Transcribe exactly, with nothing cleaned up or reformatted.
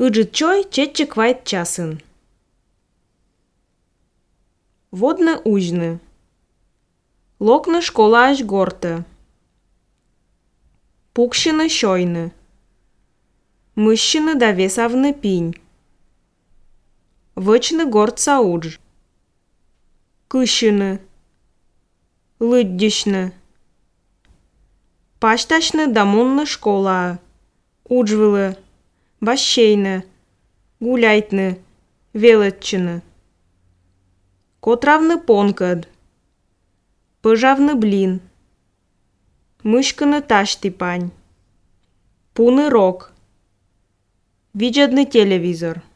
Ыджит чой четче квайт часын. Водны ужны. Локны школа аж горты. Пукшины щойны. Мыщины довесавны пинь. Вычны горд саудж. Кыщины. Лыддищны. Пашташны дамунны школа. Уджвылы. Бащейны. Гуляйтны. Велетчины. Котравны понкад. Пыжавны блин. Мышканы ташти пань. Пуны рок. Виджадны телевизор.